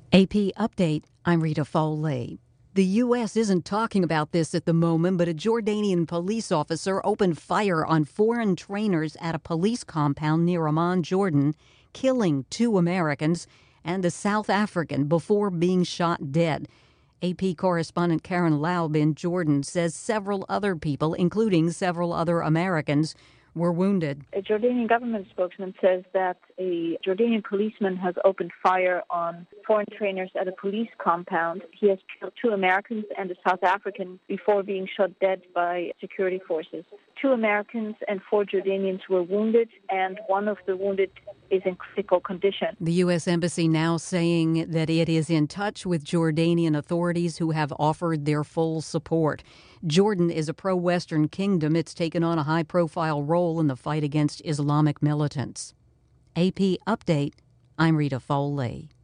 AP Update, I'm Rita Foley. The U.S. isn't talking about this at the moment, but a Jordanian police officer opened fire on foreign trainers at a police compound near Amman, Jordan, killing 2 Americans and a South African before being shot dead. AP correspondent Karen Laub in Jordan says several other people, including several other Americans, were wounded. A Jordanian government spokesman says that a Jordanian policeman has opened fire on foreign trainers at a police compound. He has killed 2 Americans and a South African before being shot dead by security forces. 2 Americans and 4 Jordanians were wounded, and one of the wounded is in critical condition. The U.S. Embassy now saying that it is in touch with Jordanian authorities who have offered their full support. Jordan is a pro-Western kingdom. It's taken on a high-profile role in the fight against Islamic militants. AP Update, I'm Rita Foley.